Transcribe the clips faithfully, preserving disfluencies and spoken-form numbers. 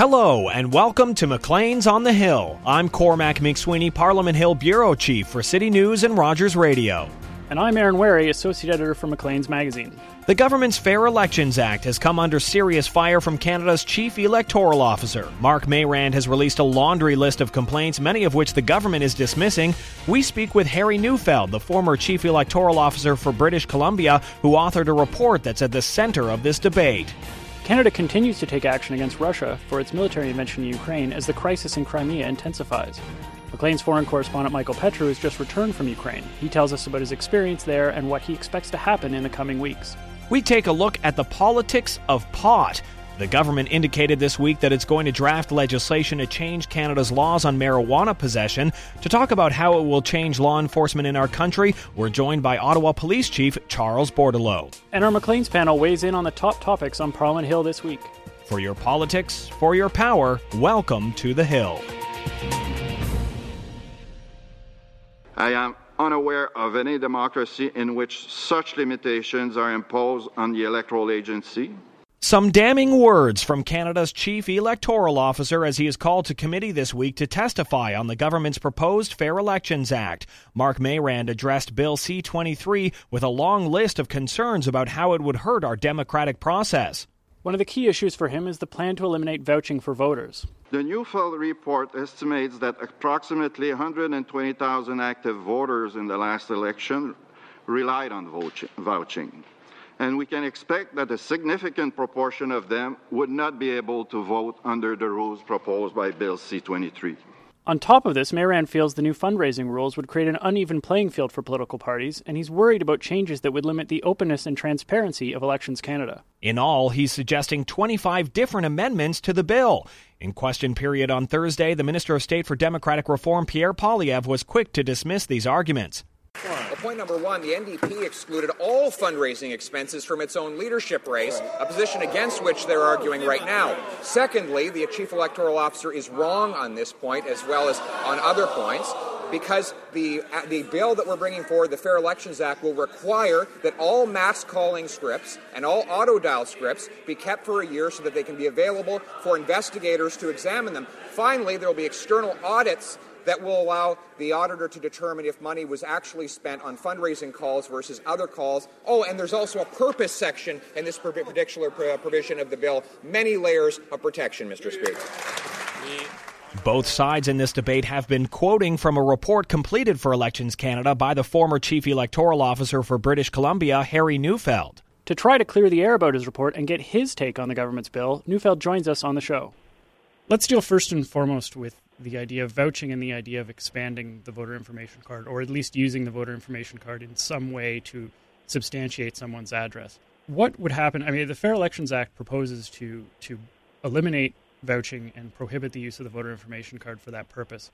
Hello, and welcome to Maclean's on the Hill. I'm Cormac McSweeney, Parliament Hill Bureau Chief for City News and Rogers Radio. And I'm Aaron Wary, Associate Editor for Maclean's Magazine. The government's Fair Elections Act has come under serious fire from Canada's Chief Electoral Officer. Mark Mayrand has released a laundry list of complaints, many of which the government is dismissing. We speak with Harry Neufeld, the former Chief Electoral Officer for British Columbia, who authored a report that's at the center of this debate. Canada continues to take action against Russia for its military intervention in Ukraine as the crisis in Crimea intensifies. Maclean's foreign correspondent Michael Petru has just returned from Ukraine. He tells us about his experience there and what he expects to happen in the coming weeks. We take a look at the politics of pot. The government indicated this week that it's going to draft legislation to change Canada's laws on marijuana possession. To talk about how it will change law enforcement in our country, we're joined by Ottawa Police Chief Charles Bordelot. And our Maclean's panel weighs in on the top topics on Parliament Hill this week. For your politics, for your power, welcome to the Hill. I am unaware of any democracy in which such limitations are imposed on the electoral agency. Some damning words from Canada's Chief Electoral Officer as he is called to committee this week to testify on the government's proposed Fair Elections Act. Mark Mayrand addressed Bill C twenty-three with a long list of concerns about how it would hurt our democratic process. One of the key issues for him is the plan to eliminate vouching for voters. The Neufeld report estimates that approximately one hundred twenty thousand active voters in the last election relied on vouching. And we can expect that a significant proportion of them would not be able to vote under the rules proposed by Bill C twenty-three. On top of this, Mayrand feels the new fundraising rules would create an uneven playing field for political parties, and he's worried about changes that would limit the openness and transparency of Elections Canada. In all, he's suggesting twenty-five different amendments to the bill. In question period on Thursday, the Minister of State for Democratic Reform, Pierre Poilievre, was quick to dismiss these arguments. Well, point number one, the N D P excluded all fundraising expenses from its own leadership race, a position against which they're arguing right now. Secondly, the Chief Electoral Officer is wrong on this point as well as on other points, because the uh, the bill that we're bringing forward, the Fair Elections Act, will require that all mass calling scripts and all auto dial scripts be kept for a year so that they can be available for investigators to examine them. Finally, there will be external audits that will allow the auditor to determine if money was actually spent on fundraising calls versus other calls. Oh, and there's also a purpose section in this particular provision of the bill. Many layers of protection, Mister Speaker. Both sides in this debate have been quoting from a report completed for Elections Canada by the former Chief Electoral Officer for British Columbia, Harry Neufeld. To try to clear the air about his report and get his take on the government's bill, Neufeld joins us on the show. Let's deal first and foremost with the idea of vouching and the idea of expanding the voter information card, or at least using the voter information card in some way to substantiate someone's address. What would happen? I mean, the Fair Elections Act proposes to to eliminate vouching and prohibit the use of the voter information card for that purpose.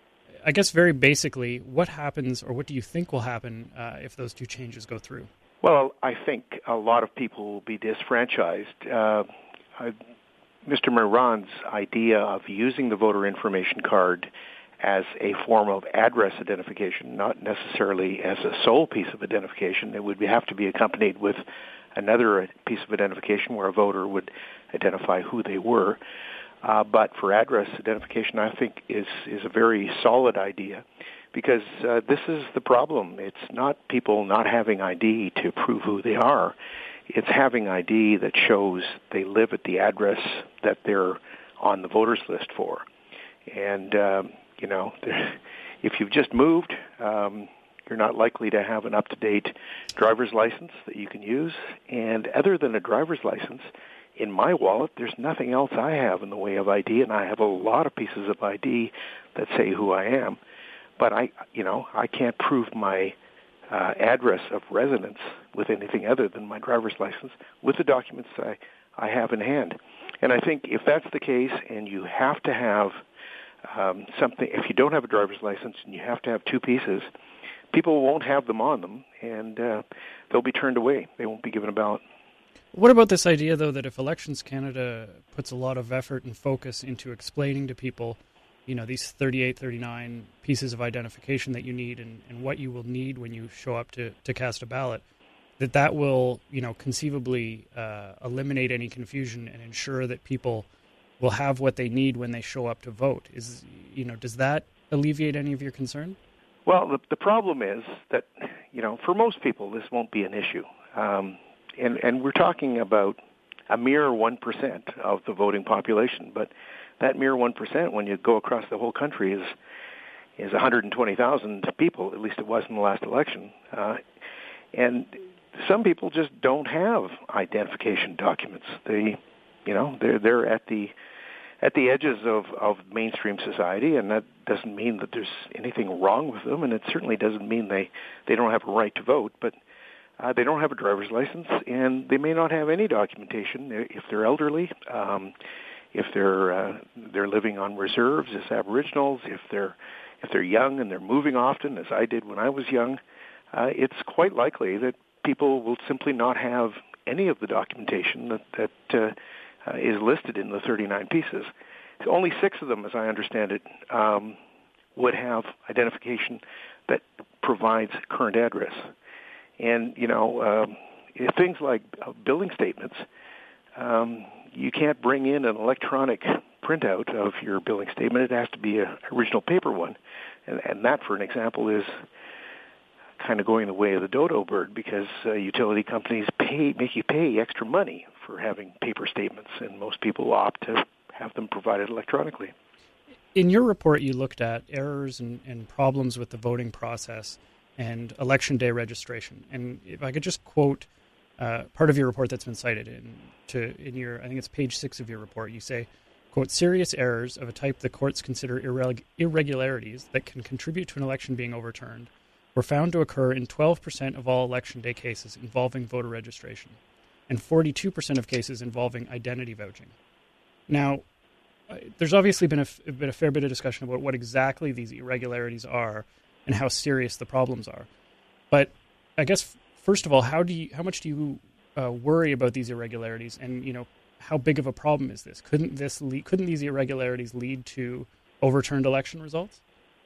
I guess very basically, what happens, or what do you think will happen uh, if those two changes go through? Well, I think a lot of people will be disfranchised. Uh, I, Mister Mayrand's idea of using the voter information card as a form of address identification, not necessarily as a sole piece of identification, it would have to be accompanied with another piece of identification where a voter would identify who they were. Uh, but for address identification, I think is is a very solid idea, because uh, this is the problem. It's not people not having I D to prove who they are. It's having I D that shows they live at the address that they're on the voters list for. And, um, you know, if you've just moved, um, you're not likely to have an up-to-date driver's license that you can use. And other than a driver's license, in my wallet, there's nothing else I have in the way of I D, and I have a lot of pieces of I D that say who I am. But I, you know, I can't prove my Uh, address of residence with anything other than my driver's license with the documents I, I have in hand. And I think if that's the case and you have to have um, something, if you don't have a driver's license and you have to have two pieces, people won't have them on them, and uh, they'll be turned away. They won't be given a ballot. What about this idea, though, that if Elections Canada puts a lot of effort and focus into explaining to people, you know, these thirty-eight, thirty-nine pieces of identification that you need and, and what you will need when you show up to, to cast a ballot, that that will, you know, conceivably uh, eliminate any confusion and ensure that people will have what they need when they show up to vote. Is you know, does that alleviate any of your concern? Well, the, the problem is that, you know, for most people, this won't be an issue. Um, and, and we're talking about a mere one percent of the voting population. But that mere one percent, when you go across the whole country, is is one hundred twenty thousand people, at least it was in the last election. Uh, and some people just don't have identification documents. They, you know, they're, they're at the at the edges of, of mainstream society, and that doesn't mean that there's anything wrong with them, and it certainly doesn't mean they, they don't have a right to vote, but uh, they don't have a driver's license, and they may not have any documentation if they're elderly, um, if they're uh, they're living on reserves as Aboriginals, if they're if they're young and they're moving often, as I did when I was young. Uh, it's quite likely that people will simply not have any of the documentation that that uh, uh, is listed in the thirty-nine pieces. So only six of them, as I understand it, um, would have identification that provides current address. And, you know, um, things like uh, billing statements, um, you can't bring in an electronic printout of your billing statement. It has to be an original paper one. And, and that, for an example, is kind of going the way of the dodo bird, because uh, utility companies pay make you pay extra money for having paper statements, and most people opt to have them provided electronically. In your report, you looked at errors and, and problems with the voting process and election day registration. And if I could just quote uh, part of your report that's been cited in to in your, I think it's page six of your report, you say, quote, serious errors of a type the courts consider irreg- irregularities that can contribute to an election being overturned were found to occur in twelve percent of all election day cases involving voter registration and forty-two percent of cases involving identity vouching. Now, uh, there's obviously been a, f- been a fair bit of discussion about what exactly these irregularities are and how serious the problems are. But I guess, f- first of all, how do you, how much do you uh, worry about these irregularities, and you know, how big of a problem is this? Couldn't this lead, couldn't these irregularities lead to overturned election results?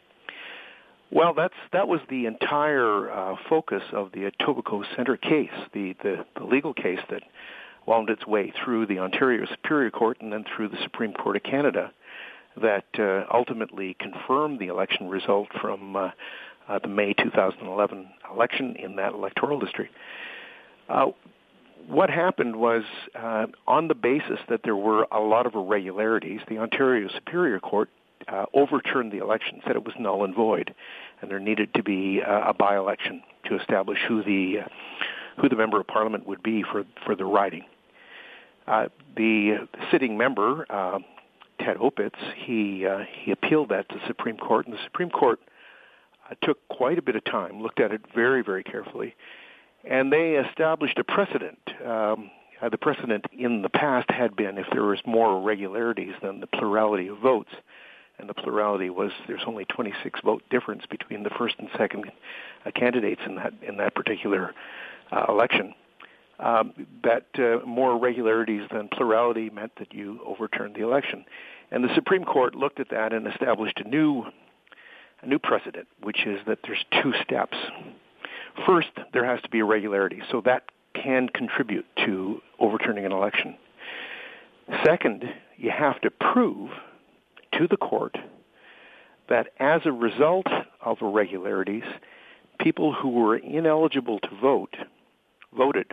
Well, that's that was the entire uh, focus of the Etobicoke Centre case, the, the, the legal case that wound its way through the Ontario Superior Court and then through the Supreme Court of Canada, that uh, ultimately confirmed the election result from uh, uh, the May two thousand eleven election in that electoral district. Uh, what happened was, uh, on the basis that there were a lot of irregularities, the Ontario Superior Court uh, overturned the election, said it was null and void, and there needed to be uh, a by-election to establish who the uh, who the member of parliament would be for for the riding. Uh, the sitting member, uh, Ted Opitz, he uh, he appealed that to the Supreme Court, and the Supreme Court uh, took quite a bit of time, looked at it very, very carefully, and they established a precedent. Um, uh, the precedent in the past had been if there was more irregularities than the plurality of votes, and the plurality was there's only twenty-six vote difference between the first and second uh, candidates in that in that particular uh, election. Um, that uh, more irregularities than plurality meant that you overturned the election. And the Supreme Court looked at that and established a new a new precedent, which is that there's two steps. First, there has to be irregularity, so that can contribute to overturning an election. Second, you have to prove to the court that as a result of irregularities, people who were ineligible to vote voted.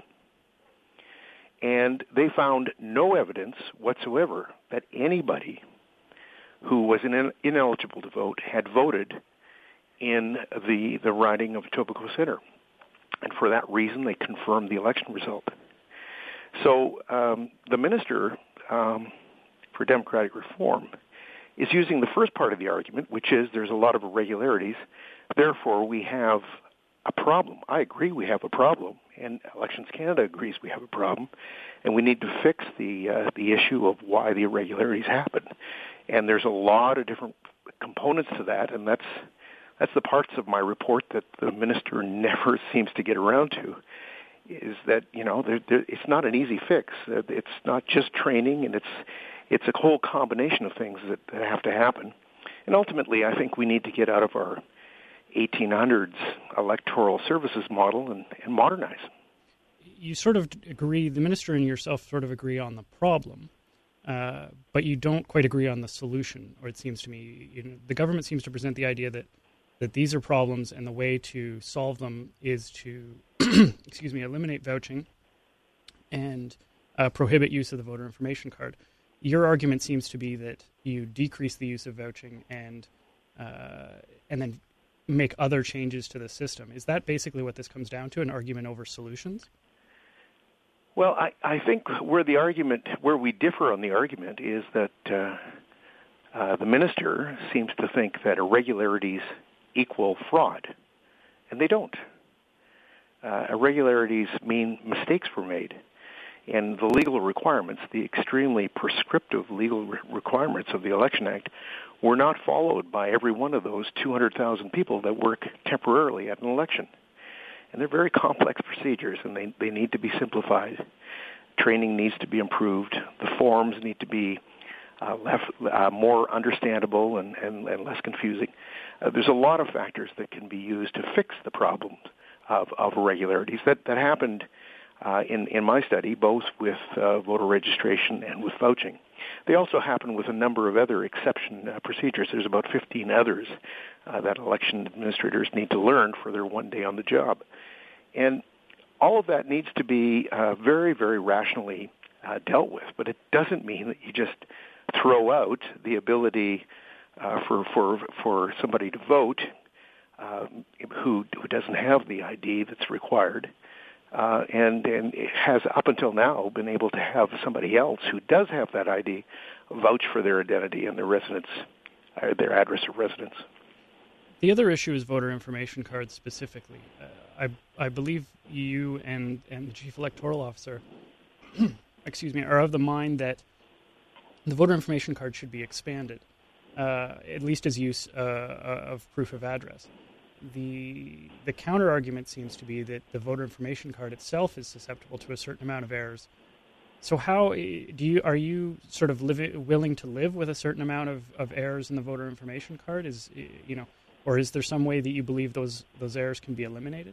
And they found no evidence whatsoever that anybody who was in, ineligible to vote had voted in the, the riding of Etobicoke Centre. And for that reason, they confirmed the election result. So um, the Minister um, for Democratic Reform is using the first part of the argument, which is there's a lot of irregularities, therefore we have a problem. I agree we have a problem, and Elections Canada agrees we have a problem, and we need to fix the uh, the issue of why the irregularities happen. And there's a lot of different components to that, and that's that's the parts of my report that the minister never seems to get around to, is that, you know, there, there, it's not an easy fix. It's not just training, and it's it's a whole combination of things that, that have to happen. And ultimately, I think we need to get out of our eighteen hundreds electoral services model and, and modernize. You sort of agree, the minister and yourself sort of agree on the problem. uh, but you don't quite agree on the solution, or it seems to me. You know, the government seems to present the idea that, that these are problems and the way to solve them is to, excuse me, eliminate vouching and uh, prohibit use of the voter information card. Your argument seems to be that you decrease the use of vouching and uh, and then make other changes to the system. Is that basically what this comes down to, an argument over solutions? Well, I, I think where the argument, where we differ on the argument is that uh, uh, the minister seems to think that irregularities equal fraud, and they don't. Uh, irregularities mean mistakes were made, and the legal requirements, the extremely prescriptive legal re- requirements of the Election Act, were not followed by every one of those two hundred thousand people that work temporarily at an election. And they're very complex procedures, and they, they need to be simplified. Training needs to be improved. The forms need to be uh, left, uh, more understandable and, and, and less confusing. Uh, there's a lot of factors that can be used to fix the problem of, of irregularities. That, that happened uh, in, in my study, both with uh, voter registration and with vouching. They also happen with a number of other exception uh, procedures. There's about fifteen others uh, that election administrators need to learn for their one day on the job. And all of that needs to be uh, very, very rationally uh, dealt with. But it doesn't mean that you just throw out the ability uh, for, for, for somebody to vote uh, who, who doesn't have the I D that's required. Uh, and, and it has up until now been able to have somebody else who does have that I D vouch for their identity and their residence, uh, their address of residence. The other issue is voter information cards specifically. Uh, I I believe you and, and the Chief Electoral Officer, excuse me, are of the mind that the voter information card should be expanded, uh, at least as use uh, of proof of address. The the counter argument seems to be that the voter information card itself is susceptible to a certain amount of errors. So how do you are you sort of live, willing to live with a certain amount of, of errors in the voter information card? Is you know, or is there some way that you believe those those errors can be eliminated?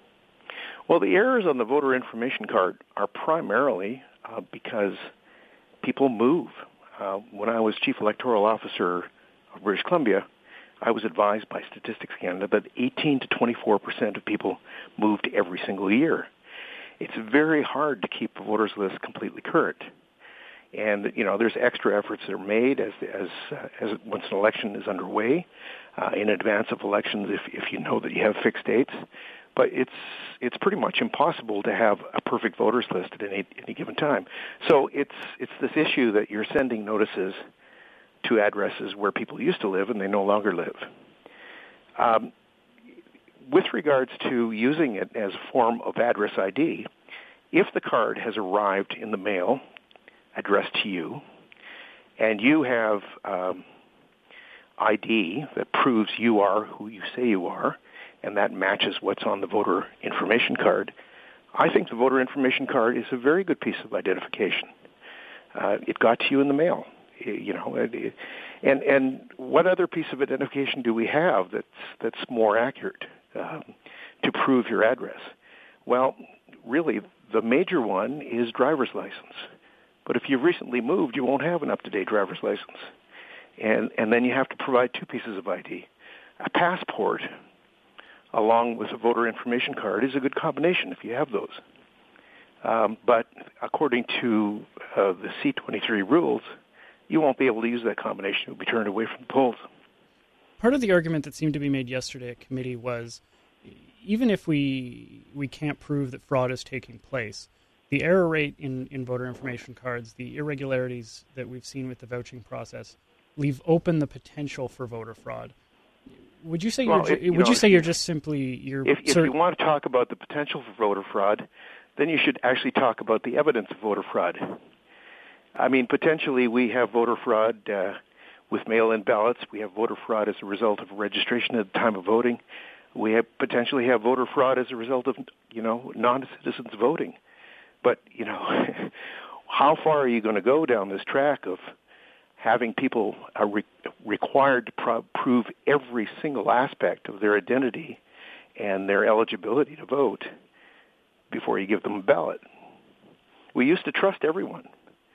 Well, the errors on the voter information card are primarily uh, because people move. Uh, when I was Chief Electoral Officer of British Columbia, I was advised by Statistics Canada that eighteen to twenty-four percent of people moved every single year. It's very hard to keep a voters list completely current. And, you know, there's extra efforts that are made as as, uh, as once an election is underway, uh, in advance of elections if, if you know that you have fixed dates. But it's it's pretty much impossible to have a perfect voters list at any, any given time. So it's it's this issue that you're sending notices to addresses where people used to live and they no longer live. Um, with regards to using it as a form of address I D, if the card has arrived in the mail addressed to you and you have um, I D that proves you are who you say you are and that matches what's on the voter information card, I think the voter information card is a very good piece of identification. Uh, it got to you in the mail. You know, and and what other piece of identification do we have that's that's more accurate um, to prove your address? Well, really, the major one is driver's license. But if you've recently moved, you won't have an up-to-date driver's license, and and then you have to provide two pieces of I D. A passport, along with a voter information card, is a good combination if you have those. Um, but according to uh, the C twenty-three rules, you won't be able to use that combination. You'll be turned away from the polls. Part of the argument that seemed to be made yesterday at committee was, even if we we can't prove that fraud is taking place, the error rate in, in voter information cards, the irregularities that we've seen with the vouching process, leave open the potential for voter fraud. Would you say well, you're if, you would know, you say you're just simply you're if, if you want to talk about the potential for voter fraud, then you should actually talk about the evidence of voter fraud. I mean, potentially we have voter fraud uh, with mail-in ballots. We have voter fraud as a result of registration at the time of voting. We have potentially have voter fraud as a result of, you know, non-citizens voting. But, you know, how far are you going to go down this track of having people are re- required to pro- prove every single aspect of their identity and their eligibility to vote before you give them a ballot? We used to trust everyone.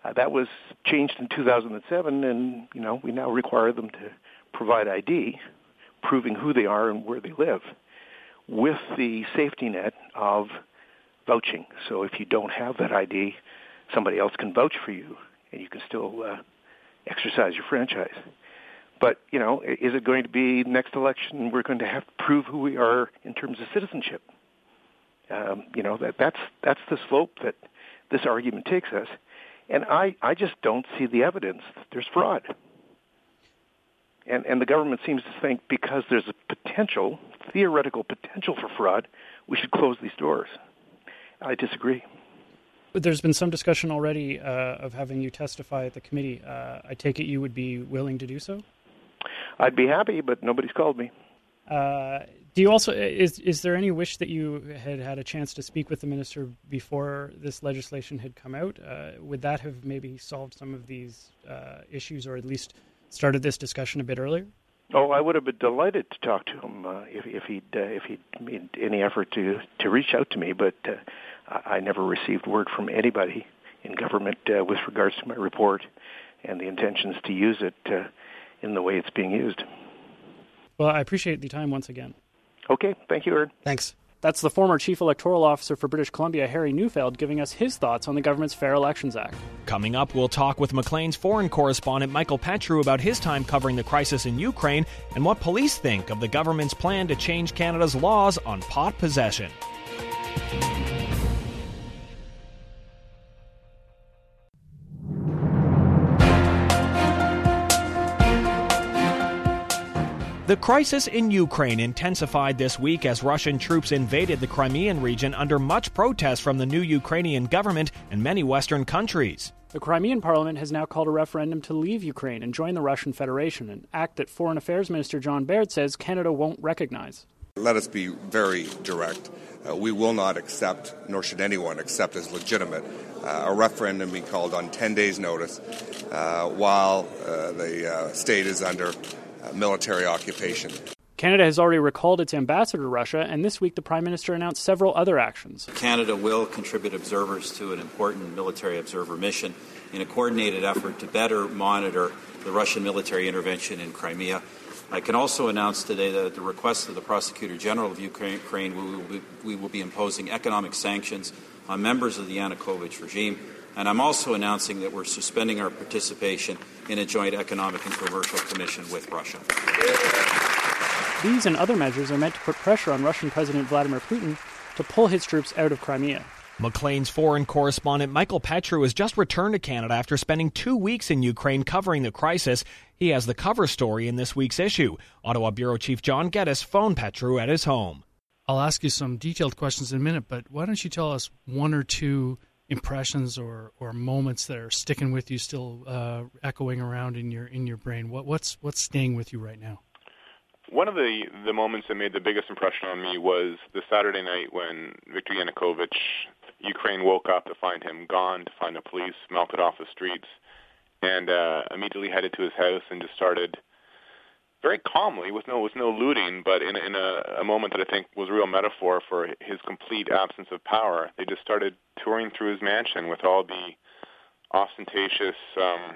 Uh, that was changed in two thousand seven, and you know we now require them to provide I D, proving who they are and where they live, with the safety net of vouching. So if you don't have that I D, somebody else can vouch for you, and you can still uh, exercise your franchise. But, you know, is it going to be next election we're going to have to prove who we are in terms of citizenship? Um, you know, that that's that's the slope that this argument takes us. And I, I just don't see the evidence that there's fraud. And and the government seems to think because there's a potential, theoretical potential for fraud, we should close these doors. I disagree. But there's been some discussion already uh, of having you testify at the committee. Uh, I take it you would be willing to do so? I'd be happy, but nobody's called me. Uh, do you also is is there any wish that you had had a chance to speak with the minister before this legislation had come out? Uh, would that have maybe solved some of these uh, issues, or at least started this discussion a bit earlier? Oh, I would have been delighted to talk to him uh, if, if he'd uh, if he'd made any effort to, to reach out to me, but uh, I never received word from anybody in government uh, with regards to my report and the intentions to use it uh, in the way it's being used. Well, I appreciate the time once again. Okay, thank you, Ern. Thanks. That's the former Chief Electoral Officer for British Columbia, Harry Neufeld, giving us his thoughts on the government's Fair Elections Act. Coming up, we'll talk with Maclean's foreign correspondent Michael Petru about his time covering the crisis in Ukraine and what police think of the government's plan to change Canada's laws on pot possession. The crisis in Ukraine intensified this week as Russian troops invaded the Crimean region under much protest from the new Ukrainian government and many Western countries. The Crimean parliament has now called a referendum to leave Ukraine and join the Russian Federation, an act that Foreign Affairs Minister John Baird says Canada won't recognize. Let us be very direct. Uh, we will not accept, nor should anyone accept as legitimate, uh, a referendum being called on ten days' notice uh, while uh, the uh, state is under Uh, military occupation. Canada has already recalled its ambassador to Russia, and this week the Prime Minister announced several other actions. Canada will contribute observers to an important military observer mission in a coordinated effort to better monitor the Russian military intervention in Crimea. I can also announce today that at the request of the Prosecutor General of Ukraine, we will be, we will be imposing economic sanctions on members of the Yanukovych regime. And I'm also announcing that we're suspending our participation in a joint economic and commercial commission with Russia. These and other measures are meant to put pressure on Russian President Vladimir Putin to pull his troops out of Crimea. Maclean's foreign correspondent Michael Petru has just returned to Canada after spending two weeks in Ukraine covering the crisis. He has the cover story in this week's issue. Ottawa Bureau Chief John Geddes phoned Petru at his home. I'll ask you some detailed questions in a minute, but why don't you tell us one or two impressions or, or moments that are sticking with you, still uh, echoing around in your in your brain? What, what's what's staying with you right now? One of the, the moments that made the biggest impression on me was the Saturday night when Viktor Yanukovych, Ukraine woke up to find him gone, to find the police melted off the streets, and uh, immediately headed to his house and just started very calmly, with no with no looting, but in, in a, a moment that I think was a real metaphor for his complete absence of power. They just started touring through his mansion with all the ostentatious um,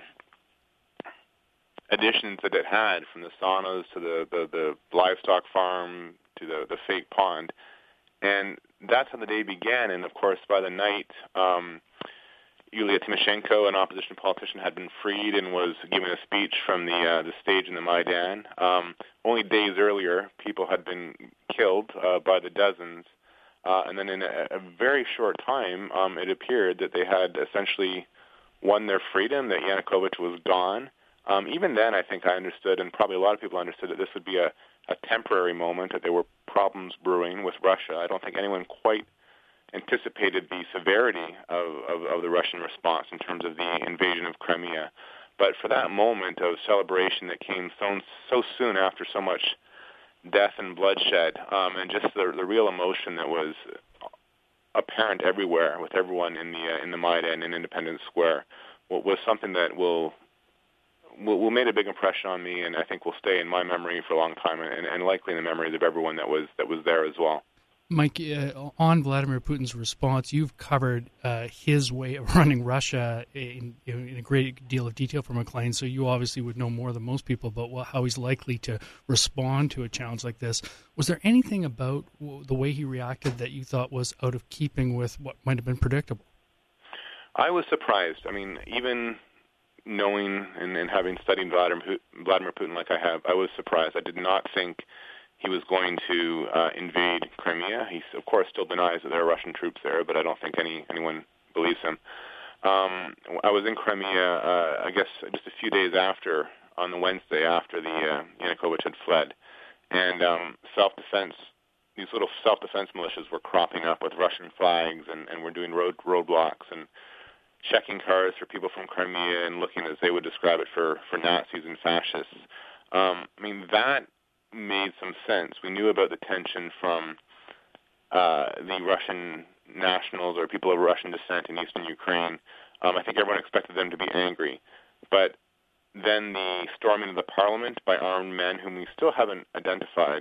additions that it had, from the saunas to the, the, the livestock farm to the, the fake pond. And that's how the day began. And, of course, by the night, um, Yulia Tymoshenko, an opposition politician, had been freed and was giving a speech from the uh, the stage in the Maidan. Um, only days earlier, people had been killed uh, by the dozens. Uh, and then in a, a very short time, um, it appeared that they had essentially won their freedom, that Yanukovych was gone. Um, even then, I think I understood, and probably a lot of people understood, that this would be a, a temporary moment, that there were problems brewing with Russia. I don't think anyone quite anticipated the severity of, of, of the Russian response in terms of the invasion of Crimea. But for that moment of celebration that came so, so soon after so much death and bloodshed, um, and just the, the real emotion that was apparent everywhere with everyone in the uh, in the Maidan in Independence Square, was something that will, will will made a big impression on me, and I think will stay in my memory for a long time, and, and likely in the memories of everyone that was that was there as well. Mike, uh, on Vladimir Putin's response, you've covered uh, his way of running Russia in, in a great deal of detail for Maclean, so you obviously would know more than most people about what, how he's likely to respond to a challenge like this. Was there anything about the way he reacted that you thought was out of keeping with what might have been predictable? I was surprised. I mean, even knowing and, and having studied Vladimir, Vladimir Putin like I have, I was surprised. I did not think he was going to uh, invade Crimea. He, of course, still denies that there are Russian troops there, but I don't think any anyone believes him. Um, I was in Crimea, uh, I guess, just a few days after, on the Wednesday after the uh, Yanukovych had fled, and um, self-defense, these little self-defense militias were cropping up with Russian flags, and, and were doing road roadblocks and checking cars for people from Crimea and looking, as they would describe it, for, for Nazis and fascists. Um, I mean, that made some sense. We knew about the tension from uh, the Russian nationals or people of Russian descent in eastern Ukraine. Um, I think everyone expected them to be angry. But then the storming of the parliament by armed men whom we still haven't identified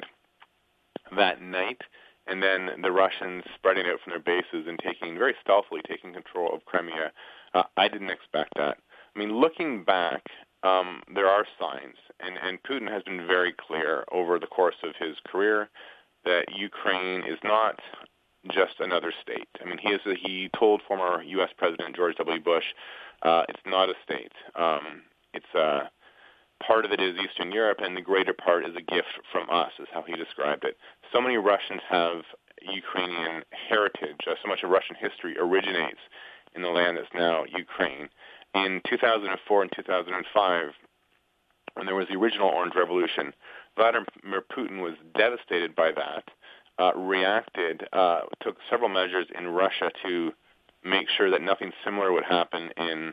that night, and then the Russians spreading out from their bases and taking, very stealthily, taking control of Crimea, uh, I didn't expect that. I mean, looking back, um, there are signs, and, and Putin has been very clear over the course of his career that Ukraine is not just another state. I mean, he is a, he told former U S President George W. Bush, uh, it's not a state. Um, it's a part of it is Eastern Europe, and the greater part is a gift from us, is how he described it. So many Russians have Ukrainian heritage. Uh, so much of Russian history originates in the land that's now Ukraine. In two thousand four and two thousand five, when there was the original Orange Revolution, Vladimir Putin was devastated by that, uh, reacted, uh, took several measures in Russia to make sure that nothing similar would happen in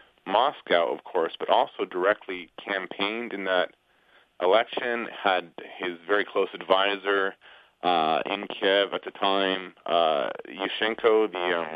Moscow, of course, but also directly campaigned in that election, had his very close advisor uh, in Kiev at the time, uh, Yushchenko, the um,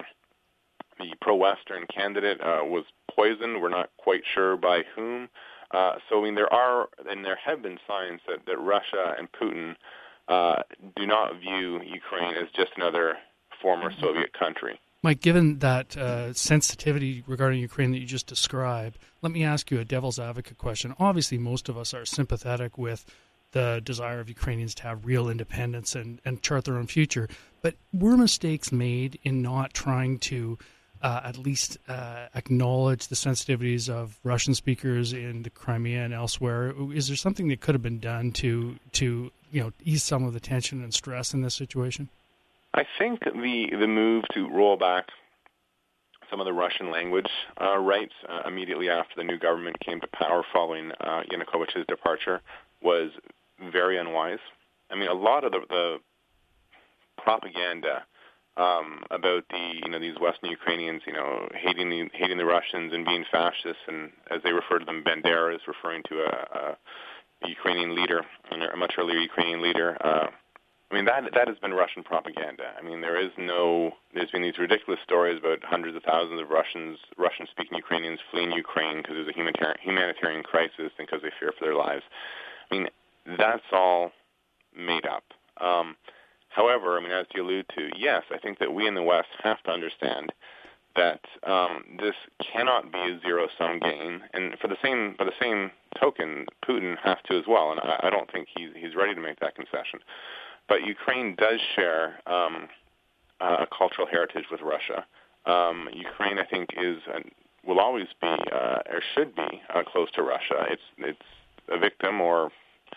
the pro-Western candidate, uh, was poisoned. We're not quite sure by whom. Uh, so, I mean, there are and there have been signs that, that Russia and Putin uh, do not view Ukraine as just another former Soviet country. Mike, given that uh, sensitivity regarding Ukraine that you just described, let me ask you a devil's advocate question. Obviously, most of us are sympathetic with the desire of Ukrainians to have real independence and, and chart their own future, but were mistakes made in not trying to uh, at least uh, acknowledge the sensitivities of Russian speakers in the Crimea and elsewhere? Is there something that could have been done to, to you know, ease some of the tension and stress in this situation? I think the the move to roll back some of the Russian language uh, rights uh, immediately after the new government came to power following uh, Yanukovych's departure was very unwise. I mean, a lot of the, the propaganda um, about the you know these Western Ukrainians, you know, hating the hating the Russians and being fascists, and as they refer to them, Banderas, referring to a, a Ukrainian leader, a much earlier Ukrainian leader. Uh, I mean, that that has been Russian propaganda. I mean, there is no, there's been these ridiculous stories about hundreds of thousands of Russians, Russian-speaking Ukrainians fleeing Ukraine because there's a humanitarian, humanitarian crisis and because they fear for their lives. I mean, that's all made up. Um, however, I mean, as you allude to, yes, I think that we in the West have to understand that um, this cannot be a zero-sum game, and for the same, by the same token, Putin has to as well, and I, I don't think he's he's ready to make that concession. But Ukraine does share um, a cultural heritage with Russia. Um, Ukraine, I think, is uh, will always be uh, or should be uh, close to Russia. It's it's a victim or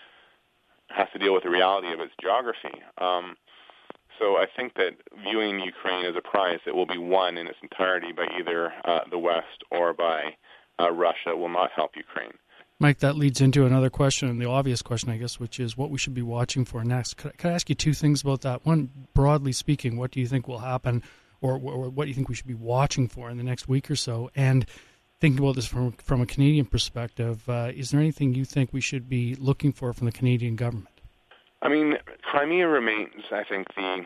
has to deal with the reality of its geography. Um, so I think that viewing Ukraine as a prize that will be won in its entirety by either uh, the West or by uh, Russia will not help Ukraine. Mike, that leads into another question, the obvious question, I guess, which is what we should be watching for next. Could, could I ask you two things about that? One, broadly speaking, what do you think will happen, or, or what do you think we should be watching for in the next week or so? And thinking about this from from a Canadian perspective, uh, is there anything you think we should be looking for from the Canadian government? I mean, Crimea remains, I think, the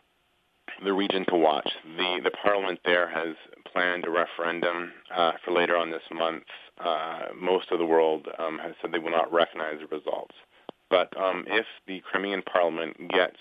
the region to watch. The the Parliament there has planned a referendum uh, for later on this month. Uh, most of the world um, has said they will not recognize the results. But um, if the Crimean Parliament gets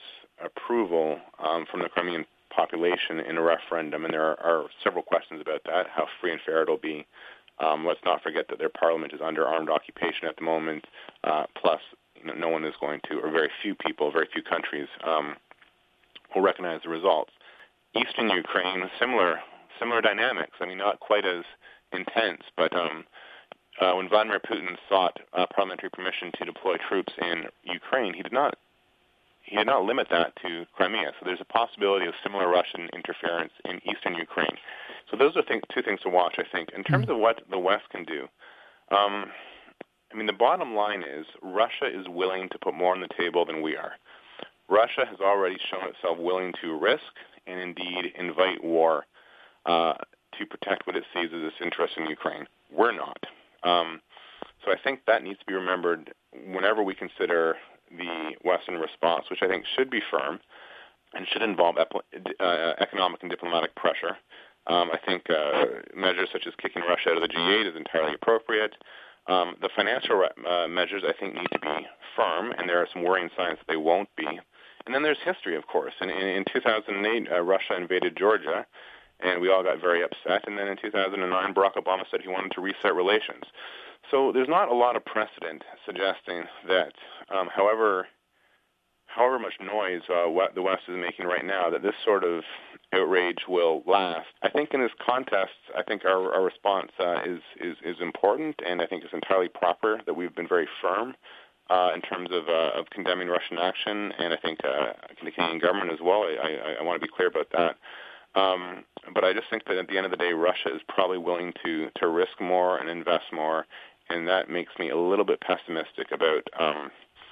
approval um, from the Crimean population in a referendum, and there are, are several questions about that, how free and fair it'll be. Um, let's not forget that their parliament is under armed occupation at the moment, uh, plus you know, no one is going to, or very few people, very few countries um, will recognize the results. Eastern Ukraine, similar similar dynamics. I mean, not quite as intense, but um, uh, when Vladimir Putin sought uh, parliamentary permission to deploy troops in Ukraine, he did not he did not limit that to Crimea. So there's a possibility of similar Russian interference in eastern Ukraine. So those are th- two things to watch, I think. In terms of what the West can do, um, I mean, the bottom line is Russia is willing to put more on the table than we are. Russia has already shown itself willing to risk and indeed invite war uh, to protect what it sees as its interest in Ukraine. We're not. Um, so I think that needs to be remembered whenever we consider the Western response, which I think should be firm and should involve ep- uh, economic and diplomatic pressure. Um, I think uh, measures such as kicking Russia out of the G eight is entirely appropriate. Um, the financial re- uh, measures, I think, need to be firm, and there are some worrying signs that they won't be. And then there's history, of course. And in, in two thousand eight, uh, Russia invaded Georgia, and we all got very upset. And then in two thousand nine, Barack Obama said he wanted to reset relations. So there's not a lot of precedent suggesting that, um, however however much noise uh, what the West is making right now, that this sort of outrage will last. I think in this context, I think our, our response uh, is, is is important, and I think it's entirely proper that we've been very firm uh, in terms of uh, of condemning Russian action, and I think uh, the Canadian government as well. I, I, I want to be clear about that. Um, but I just think that at the end of the day, Russia is probably willing to, to risk more and invest more, and that makes me a little bit pessimistic about um,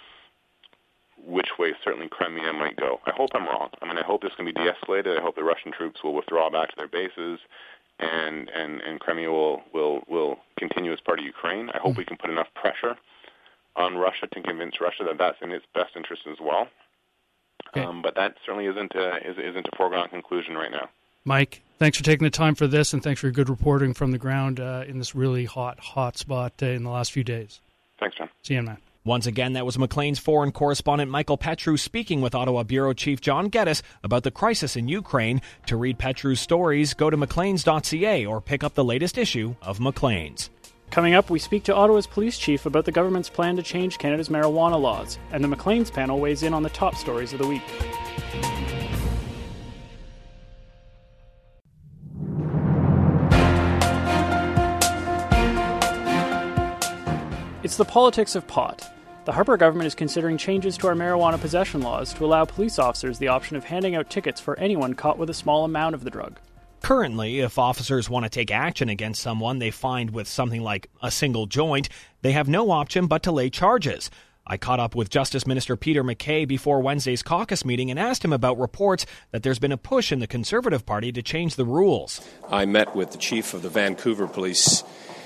which way certainly Crimea might go. I hope I'm wrong. I mean, I hope this can be de-escalated. I hope the Russian troops will withdraw back to their bases, and, and, and Crimea will, will, will continue as part of Ukraine. I hope we can put enough pressure on Russia to convince Russia that that's in its best interest as well. Okay. Um, but that certainly isn't a, is, isn't a foregone conclusion right now. Mike, thanks for taking the time for this, and thanks for your good reporting from the ground uh, in this really hot, hot spot uh, in the last few days. Thanks, John. See you, man. Once again, that was Maclean's foreign correspondent Michael Petru speaking with Ottawa Bureau Chief John Geddes about the crisis in Ukraine. To read Petru's stories, go to macleans dot c a or pick up the latest issue of Maclean's. Coming up, we speak to Ottawa's police chief about the government's plan to change Canada's marijuana laws, and the Maclean's panel weighs in on the top stories of the week. It's the politics of pot. The Harper government is considering changes to our marijuana possession laws to allow police officers the option of handing out tickets for anyone caught with a small amount of the drug. Currently, if officers want to take action against someone they find with something like a single joint, they have no option but to lay charges. I caught up with Justice Minister Peter MacKay before Wednesday's caucus meeting and asked him about reports that there's been a push in the Conservative Party to change the rules. I met with the chief of the Vancouver Police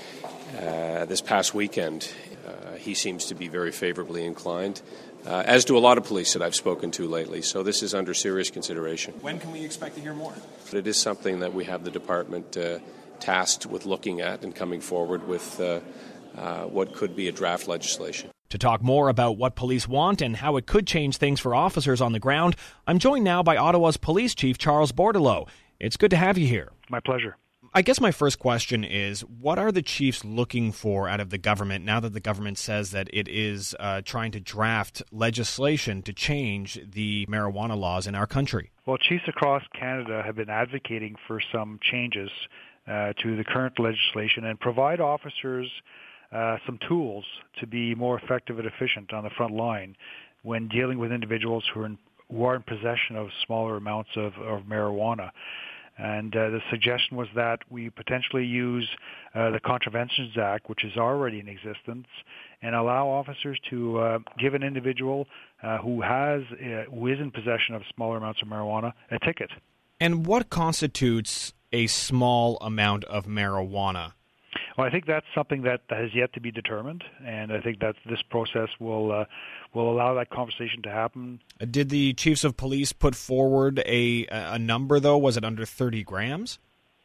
uh, this past weekend. Uh, he seems to be very favorably inclined, uh, as do a lot of police that I've spoken to lately. So this is under serious consideration. When can we expect to hear more? It is something that we have the department uh, tasked with looking at and coming forward with uh, uh, what could be a draft legislation. To talk more about what police want and how it could change things for officers on the ground, I'm joined now by Ottawa's Police Chief Charles Bordelot. It's good to have you here. My pleasure. I guess my first question is, what are the chiefs looking for out of the government now that the government says that it is uh, trying to draft legislation to change the marijuana laws in our country? Well, chiefs across Canada have been advocating for some changes uh, to the current legislation and provide officers uh, some tools to be more effective and efficient on the front line when dealing with individuals who are in, who are in possession of smaller amounts of, of marijuana. And uh, the suggestion was that we potentially use uh, the Contraventions Act, which is already in existence, and allow officers to uh, give an individual uh, who has uh, who is in possession of smaller amounts of marijuana a ticket. And what constitutes a small amount of marijuana? Well, I think that's something that has yet to be determined, and I think that this process will uh, will allow that conversation to happen. Did the chiefs of police put forward a a number, though? Was it under thirty grams?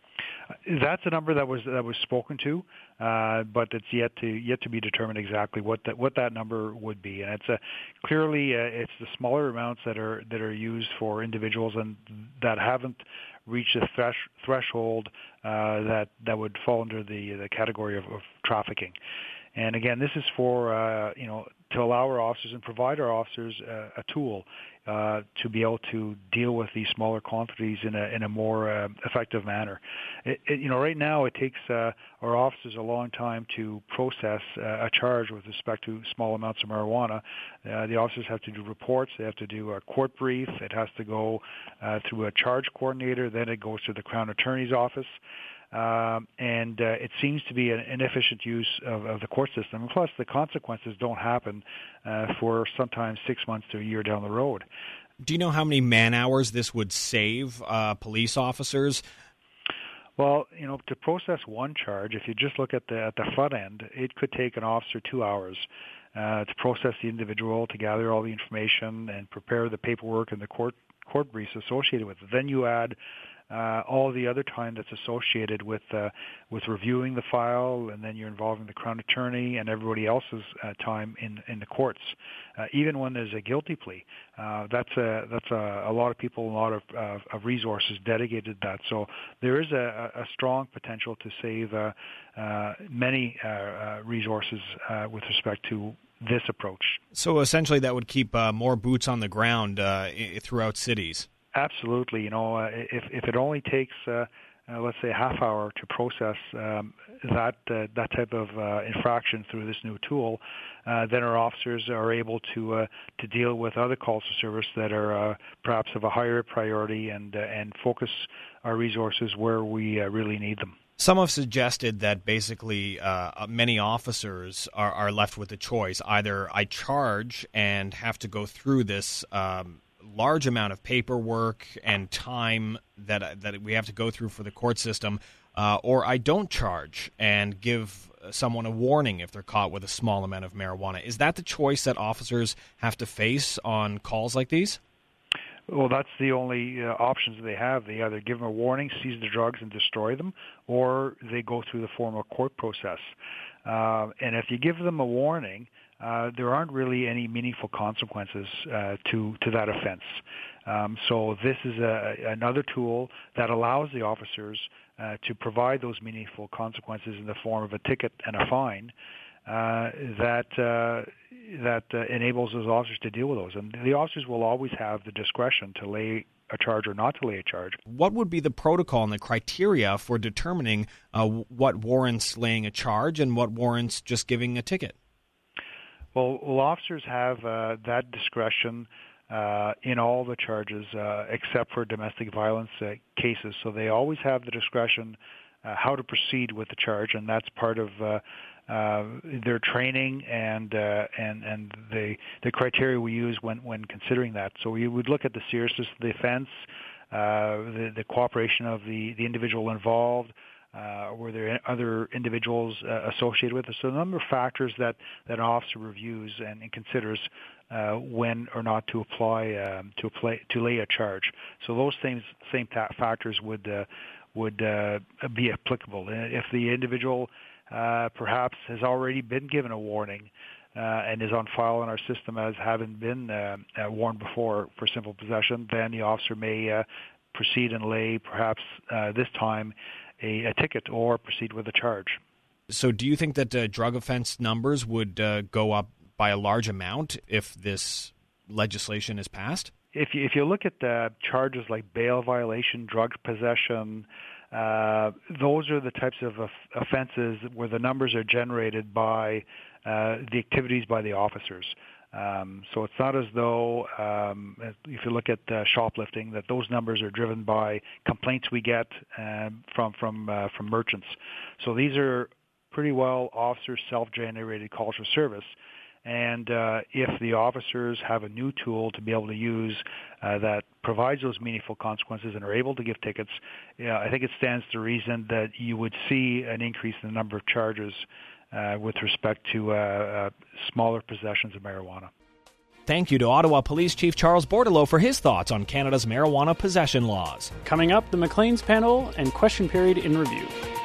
That's a number that was that was spoken to, uh, but it's yet to yet to be determined exactly what that what that number would be. And it's a clearly uh, it's the smaller amounts that are that are used for individuals and that haven't reached a thresh, threshold uh, that that would fall under the the category of, of trafficking. And again, this is for uh, you know to allow our officers and provide our officers uh, a tool uh, to be able to deal with these smaller quantities in a in a more uh, effective manner. It, it, you know, right now it takes uh, our officers a long time to process uh, a charge with respect to small amounts of marijuana. Uh, the officers have to do reports. They have to do a court brief. It has to go uh, through a charge coordinator. Then it goes to the Crown Attorney's office. Um, and uh, it seems to be an inefficient use of, of the court system. And plus, the consequences don't happen uh, for sometimes six months to a year down the road. Do you know how many man-hours this would save uh, police officers? Well, you know, to process one charge, if you just look at the at the front end, it could take an officer two hours uh, to process the individual, to gather all the information, and prepare the paperwork and the court court briefs associated with it. Then you add Uh, all the other time that's associated with uh, with reviewing the file, and then you're involving the Crown Attorney and everybody else's uh, time in in the courts. Uh, even when there's a guilty plea, uh, that's a that's a, a lot of people, a lot of, uh, of resources dedicated to that. So there is a, a strong potential to save uh, uh, many uh, uh, resources uh, with respect to this approach. So essentially, that would keep uh, more boots on the ground uh, throughout cities. Absolutely. You know, uh, if if it only takes, uh, uh, let's say, a half hour to process um, that uh, that type of uh, infraction through this new tool, uh, then our officers are able to uh, to deal with other calls for service that are uh, perhaps of a higher priority and uh, and focus our resources where we uh, really need them. Some have suggested that basically uh, many officers are, are left with a choice. Either I charge and have to go through this Um, large amount of paperwork and time that that we have to go through for the court system, uh, or I don't charge and give someone a warning if they're caught with a small amount of marijuana. Is that the choice that officers have to face on calls like these? Well, that's the only uh, options they have. They either give them a warning, seize the drugs, and destroy them, or they go through the formal court process. Uh, and if you give them a warning, Uh, there aren't really any meaningful consequences uh, to to that offense. Um, so this is a, another tool that allows the officers uh, to provide those meaningful consequences in the form of a ticket and a fine uh, that uh, that uh, enables those officers to deal with those. And the officers will always have the discretion to lay a charge or not to lay a charge. What would be the protocol and the criteria for determining uh, what warrants laying a charge and what warrants just giving a ticket? Well, well, officers have uh, that discretion uh, in all the charges uh, except for domestic violence uh, cases. So they always have the discretion uh, how to proceed with the charge, and that's part of uh, uh, their training and uh, and and the the criteria we use when when considering that. So we would look at the seriousness of the offense, uh, the the cooperation of the the individual involved. Uh, were there other individuals uh, associated with it? So a number of factors that, that an officer reviews and, and considers uh, when or not to apply um, to apply, to lay a charge. So those same same ta- factors would uh, would uh, be applicable. If the individual uh, perhaps has already been given a warning uh, and is on file in our system as having been uh, uh, warned before for simple possession, then the officer may uh, proceed and lay perhaps uh, this time A, a ticket or proceed with a charge. So do you think that uh, drug offense numbers would uh, go up by a large amount if this legislation is passed? If you, if you look at the charges like bail violation, drug possession, uh, those are the types of offenses where the numbers are generated by uh, the activities by the officers. Um, so it's not as though, um, if you look at uh, shoplifting, that those numbers are driven by complaints we get uh, from from uh, from merchants. So these are pretty well officer self-generated calls for service. And uh, if the officers have a new tool to be able to use uh, that provides those meaningful consequences and are able to give tickets, yeah, I think it stands to reason that you would see an increase in the number of charges Uh, with respect to uh, uh, smaller possessions of marijuana. thank you to Ottawa Police Chief Charles Bordelot for his thoughts on Canada's marijuana possession laws. Coming up, the Maclean's panel and question period in review.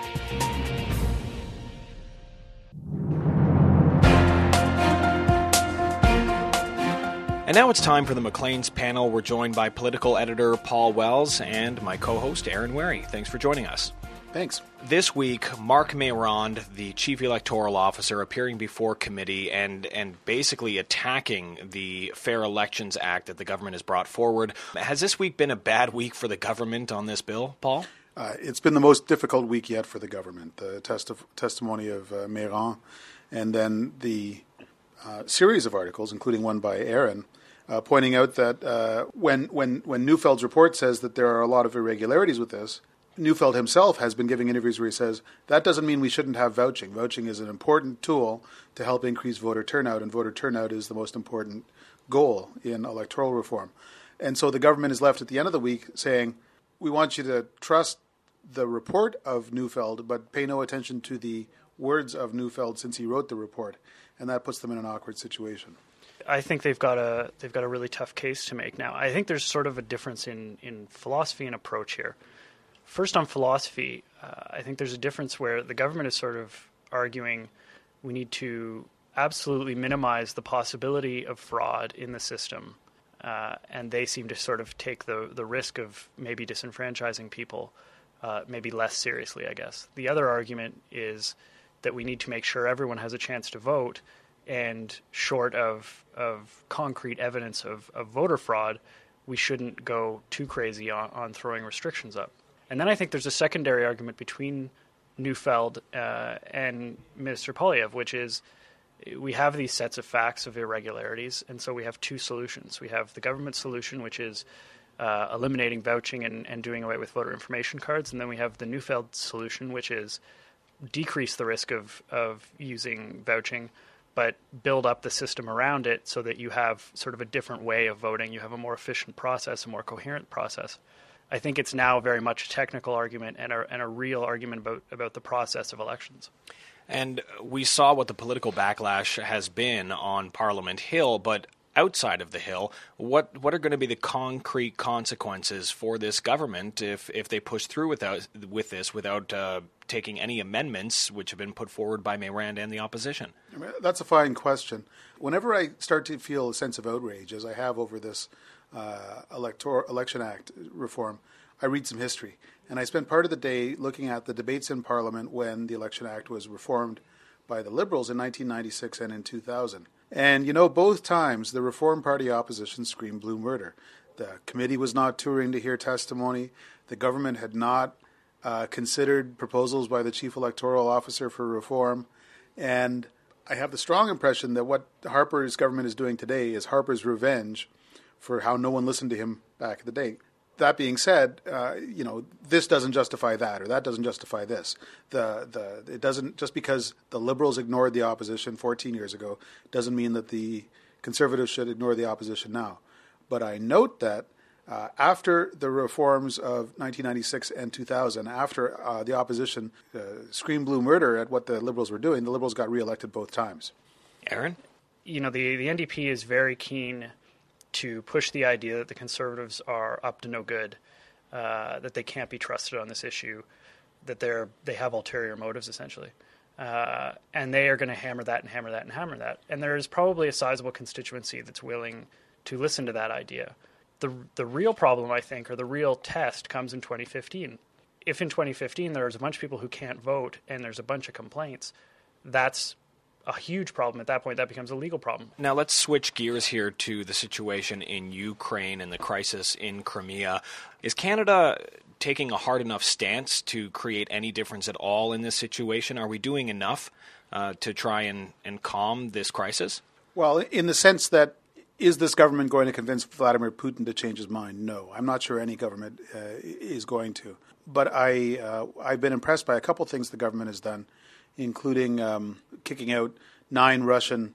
And now it's time for the Maclean's panel. We're joined by political editor Paul Wells and my co-host Aaron Wary. Thanks for joining us. Thanks. This week, Mark Mayrand, the Chief Electoral Officer, appearing before committee and, and basically attacking the Fair Elections Act that the government has brought forward. Has this week been a bad week for the government on this bill, Paul? Uh, it's been the most difficult week yet for the government. The test of, testimony of uh, Mayrand and then the uh, series of articles, including one by Aaron, Uh, pointing out that uh, when when when Neufeld's report says that there are a lot of irregularities with this, Neufeld himself has been giving interviews where he says that doesn't mean we shouldn't have vouching. Vouching is an important tool to help increase voter turnout, and voter turnout is the most important goal in electoral reform. And so the government is left at the end of the week saying, we want you to trust the report of Neufeld, but pay no attention to the words of Neufeld since he wrote the report, and that puts them in an awkward situation. I think they've got a they've got a really tough case to make now. I think there's sort of a difference in, in philosophy and approach here. First, on philosophy, uh, I think there's a difference where the government is sort of arguing we need to absolutely minimize the possibility of fraud in the system, uh, and they seem to sort of take the the risk of maybe disenfranchising people uh, maybe less seriously, I guess. The other argument is that we need to make sure everyone has a chance to vote. And short of of concrete evidence of, of voter fraud, we shouldn't go too crazy on, on throwing restrictions up. And then I think there's a secondary argument between Neufeld uh, and Minister Poilievre, which is we have these sets of facts of irregularities, and so we have two solutions. We have the government solution, which is uh, eliminating vouching and, and doing away with voter information cards, and then we have the Neufeld solution, which is decrease the risk of, of using vouching, but build up the system around it so that you have sort of a different way of voting. You have a more efficient process, a more coherent process. I think it's now very much a technical argument and a, and a real argument about, about the process of elections. And we saw what the political backlash has been on Parliament Hill, but outside of the Hill, what what are going to be the concrete consequences for this government if, if they push through without, with this without uh, taking any amendments which have been put forward by Mayrand and the opposition? That's a fine question. Whenever I start to feel a sense of outrage, as I have over this uh, elector- Election Act reform, I read some history. And I spent part of the day looking at the debates in Parliament when the Election Act was reformed by the Liberals in nineteen ninety-six and in two thousand. And, you know, both times the Reform Party opposition screamed blue murder. The committee was not touring to hear testimony. The government had not uh, considered proposals by the Chief Electoral Officer for reform. And I have the strong impression that what Harper's government is doing today is Harper's revenge for how no one listened to him back in the day. That being said, uh, you know, this doesn't justify that, or that doesn't justify this. The the it doesn't just because the Liberals ignored the opposition fourteen years ago doesn't mean that the Conservatives should ignore the opposition now. But I note that uh, after the reforms of nineteen ninety-six and two thousand, after uh, the opposition uh, screamed blue murder at what the Liberals were doing, the Liberals got reelected both times. Aaron? You know, the the N D P is very keen to push the idea that the Conservatives are up to no good, uh, that they can't be trusted on this issue, that they're they have ulterior motives, essentially. Uh, and they are going to hammer that and hammer that and hammer that. And there is probably a sizable constituency that's willing to listen to that idea. The the real problem, I think, or the real test comes in twenty fifteen. If in twenty fifteen there's a bunch of people who can't vote and there's a bunch of complaints, that's a huge problem. At that point, that becomes a legal problem. Now let's switch gears here to the situation in Ukraine and the crisis in Crimea. Is Canada taking a hard enough stance to create any difference at all in this situation? Are we doing enough uh, to try and, and calm this crisis? Well, in the sense that, is this government going to convince Vladimir Putin to change his mind? No, I'm not sure any government uh, is going to. But I, uh, I've been impressed by a couple things the government has done, including um, kicking out nine Russian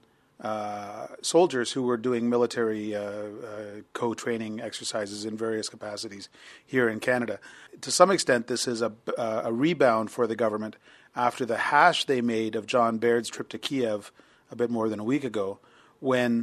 uh, soldiers who were doing military uh, uh, co-training exercises in various capacities here in Canada. To some extent, this is a, uh, a rebound for the government after the hash they made of John Baird's trip to Kiev a bit more than a week ago, when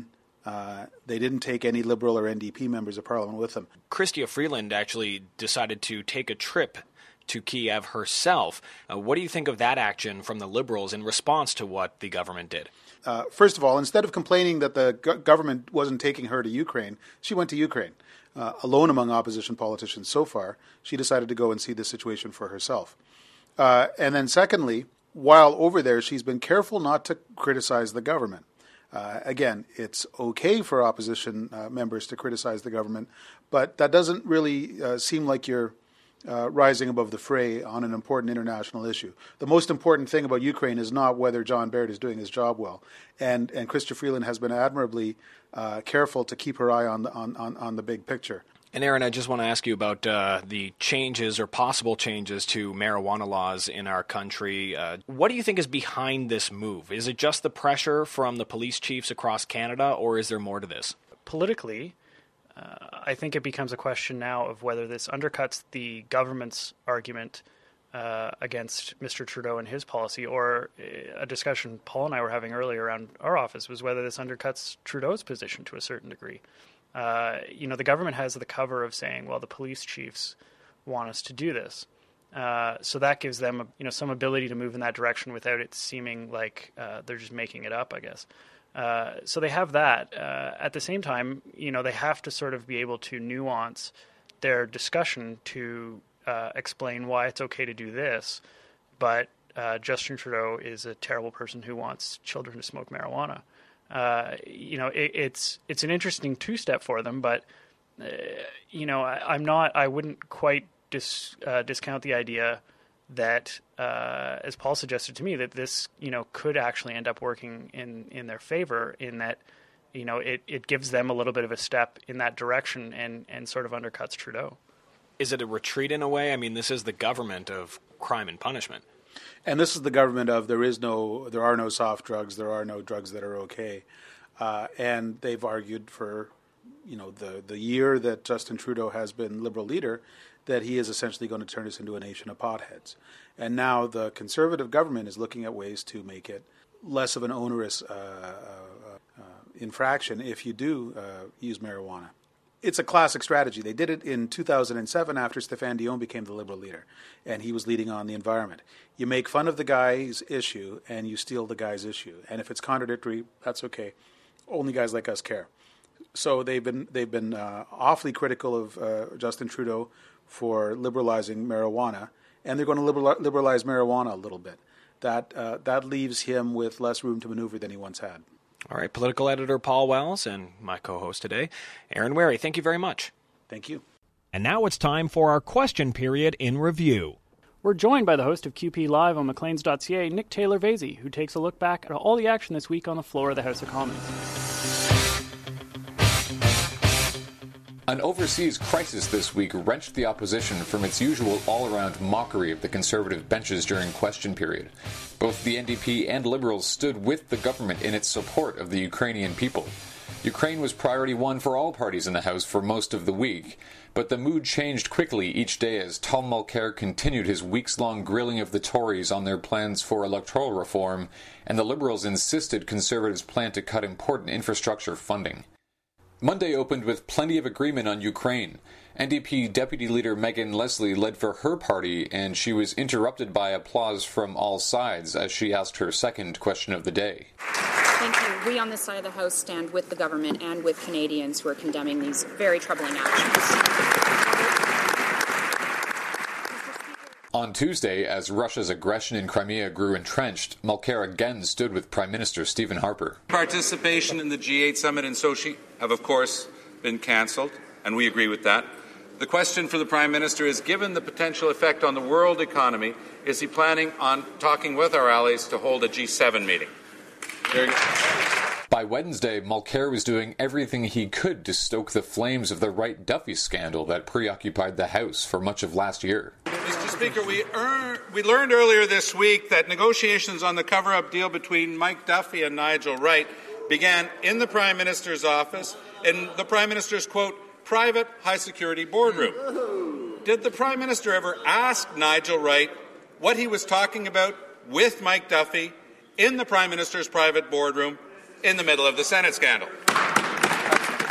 Uh, they didn't take any Liberal or N D P members of Parliament with them. Chrystia Freeland actually decided to take a trip to Kiev herself. Uh, what do you think of that action from the Liberals in response to what the government did? Uh, first of all, instead of complaining that the go- government wasn't taking her to Ukraine, she went to Ukraine. Uh, alone among opposition politicians so far, she decided to go and see the situation for herself. Uh, and then secondly, while over there, she's been careful not to criticize the government. Uh, again, it's okay for opposition uh, members to criticize the government, but that doesn't really uh, seem like you're uh, rising above the fray on an important international issue. The most important thing about Ukraine is not whether John Baird is doing his job well. And and Chrystia Freeland has been admirably uh, careful to keep her eye on the, on, on, on the big picture. And Aaron, I just want to ask you about uh, the changes or possible changes to marijuana laws in our country. Uh, what do you think is behind this move? Is it just the pressure from the police chiefs across Canada, or is there more to this? Politically, uh, I think it becomes a question now of whether this undercuts the government's argument uh, against Mister Trudeau and his policy, or a discussion Paul and I were having earlier around our office was whether this undercuts Trudeau's position to a certain degree. Uh, you know, the government has the cover of saying, well, the police chiefs want us to do this. Uh, so that gives them, you know, some ability to move in that direction without it seeming like uh, they're just making it up, I guess. Uh, so they have that. Uh, at the same time, you know, they have to sort of be able to nuance their discussion to uh, explain why it's okay to do this, but uh, Justin Trudeau is a terrible person who wants children to smoke marijuana. Uh, you know, it, it's it's an interesting two-step for them, but uh, you know, I, I'm not. I wouldn't quite dis, uh, discount the idea that, uh, as Paul suggested to me, that this you know could actually end up working in, in their favor. In that, you know, it, it gives them a little bit of a step in that direction and, and sort of undercuts Trudeau. Is it a retreat in a way? I mean, this is the government of crime and punishment. And this is the government of there is no, there are no soft drugs, there are no drugs that are okay. Uh, and they've argued for, you know, the, the year that Justin Trudeau has been Liberal leader, that he is essentially going to turn us into a nation of potheads. And now the Conservative government is looking at ways to make it less of an onerous uh, uh, uh, infraction if you do uh, use marijuana. It's a classic strategy. They did it in two thousand seven after Stéphane Dion became the Liberal leader, and he was leading on the environment. You make fun of the guy's issue, and you steal the guy's issue. And if it's contradictory, that's okay. Only guys like us care. So they've been they've been uh, awfully critical of uh, Justin Trudeau for liberalizing marijuana, and they're going to liberal, liberalize marijuana a little bit. That uh, that leaves him with less room to maneuver than he once had. All right, political editor Paul Wells and my co-host today, Aaron Wary, thank you very much. Thank you. And now it's time for our question period in review. We're joined by the host of Q P Live on Macleans dot C A, Nick Taylor-Vasey, who takes a look back at all the action this week on the floor of the House of Commons. An overseas crisis this week wrenched the opposition from its usual all-around mockery of the Conservative benches during question period. Both the N D P and Liberals stood with the government in its support of the Ukrainian people. Ukraine was priority one for all parties in the House for most of the week, but the mood changed quickly each day as Tom Mulcair continued his weeks-long grilling of the Tories on their plans for electoral reform, and the Liberals insisted Conservatives plan to cut important infrastructure funding. Monday opened with plenty of agreement on Ukraine. N D P Deputy Leader Megan Leslie led for her party, and she was interrupted by applause from all sides as she asked her second question of the day. Thank you. We on this side of the House stand with the government and with Canadians who are condemning these very troubling actions. On Tuesday, as Russia's aggression in Crimea grew entrenched, Mulcair again stood with Prime Minister Stephen Harper. Participation in the G eight summit in Sochi have, of course, been cancelled, and we agree with that. The question for the Prime Minister is, given the potential effect on the world economy, is he planning on talking with our allies to hold a G seven meeting? There... By Wednesday, Mulcair was doing everything he could to stoke the flames of the Wright Duffy scandal that preoccupied the House for much of last year. Mister Speaker, we, earn, we learned earlier this week that negotiations on the cover-up deal between Mike Duffy and Nigel Wright began in the Prime Minister's office in the Prime Minister's, quote, private high-security boardroom. Did the Prime Minister ever ask Nigel Wright what he was talking about with Mike Duffy in the Prime Minister's private boardroom in the middle of the Senate scandal?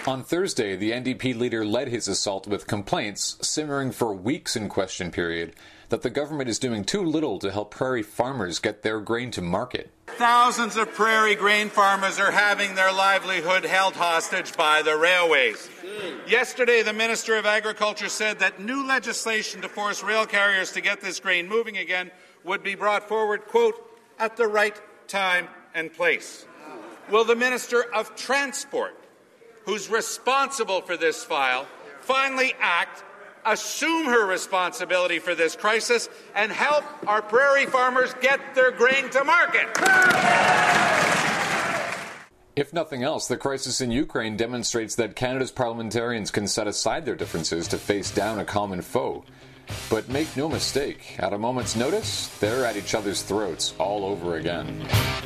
On Thursday, the N D P leader led his assault with complaints, simmering for weeks in question period, that the government is doing too little to help prairie farmers get their grain to market. Thousands of prairie grain farmers are having their livelihood held hostage by the railways. Yesterday, the Minister of Agriculture said that new legislation to force rail carriers to get this grain moving again would be brought forward, quote, at the right time and place. Will the Minister of Transport, who's responsible for this file, finally act, assume her responsibility for this crisis, and help our prairie farmers get their grain to market? If nothing else, the crisis in Ukraine demonstrates that Canada's parliamentarians can set aside their differences to face down a common foe. But make no mistake, at a moment's notice, they're at each other's throats all over again.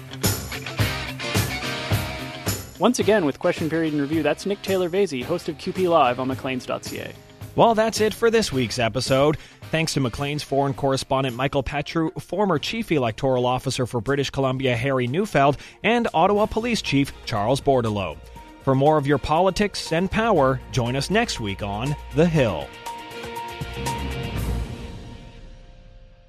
Once again, with Question Period in Review, that's Nick Taylor-Vasey, host of Q P Live on Maclean's dot C A. Well, that's it for this week's episode. Thanks to Maclean's foreign correspondent Michael Petru, former Chief Electoral Officer for British Columbia Harry Neufeld, and Ottawa Police Chief Charles Bordelot. For more of your politics and power, join us next week on The Hill.